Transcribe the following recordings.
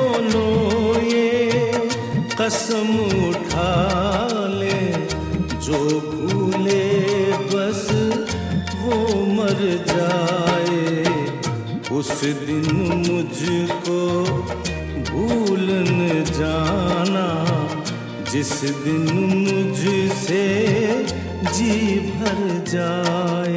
दोनों ये कसम उठा ले, जो भूले बस वो मर जाए। उस दिन मुझको भूल न जाना, जिस दिन मुझसे जी भर जाए।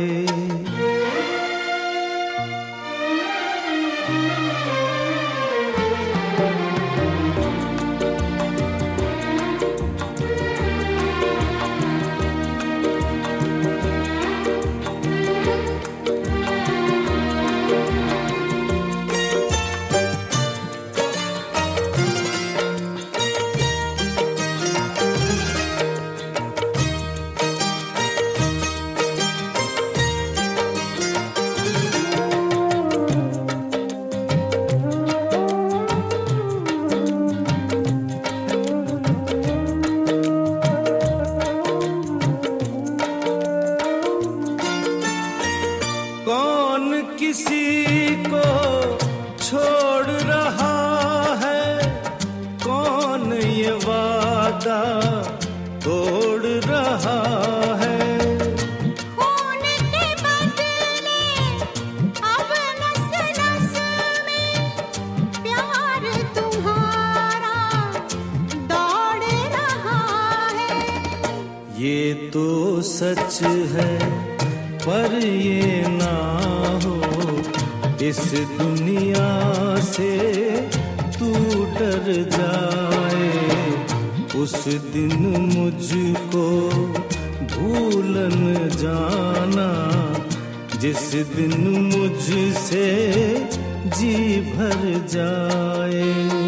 किसी को छोड़ रहा है, कौन ये वादा तोड़ रहा है। खून के बदले अब नस-नस में प्यार तुम्हारा दौड़ रहा है। ये तो सच है पर ये ना हो, इस दुनिया से तू डर जाए। उस दिन मुझको भूल न जाना, जिस दिन मुझसे जी भर जाए।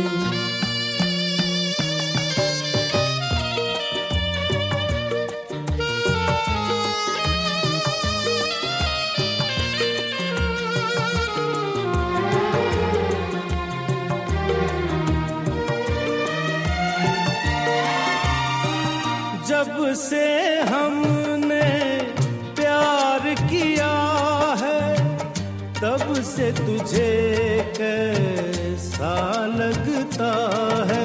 जब से हमने प्यार किया है, तब से तुझे कैसा लगता है।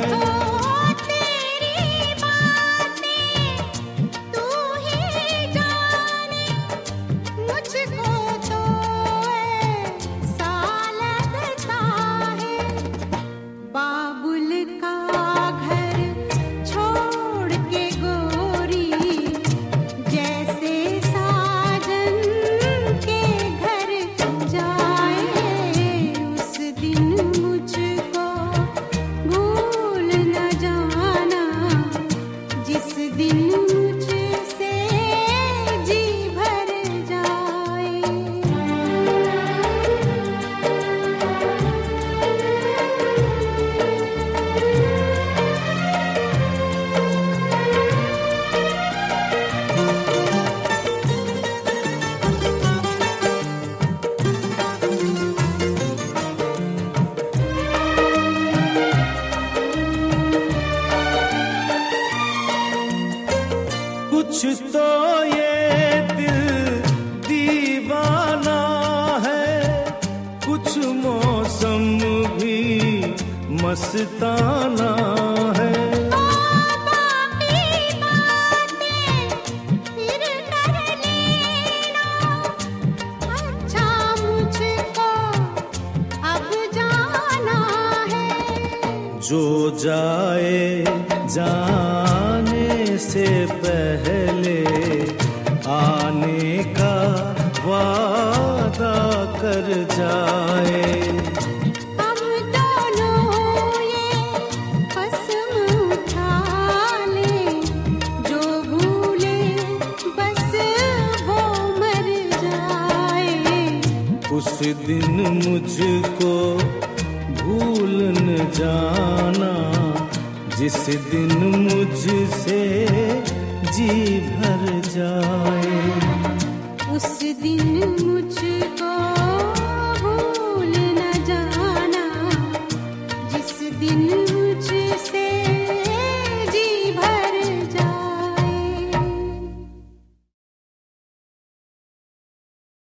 तेरी बातें तू ही जाने, मुझको तो ऐसा लगता है। बाबुल का घर छोड़ के गोरी, जैसे साजन के घर जाए। उस दिन मुझको भूल न जाना, जिस दिन मुझसे जी भर जाए। कुछ तो ये दिल दीवाना है, कुछ मौसम भी मस्ताना है। बाकी बातें फिर कर लेना, अच्छा मुझको अब जाना है। जो जाए जाने से पहले आने का वादा कर जाए। हम दोनों ये कसम उठा लें, जो भूले बस वो मर जाए। उस दिन मुझको भूल न जाना, जिस दिन मुझसे जी भर जाए। उस दिन मुझको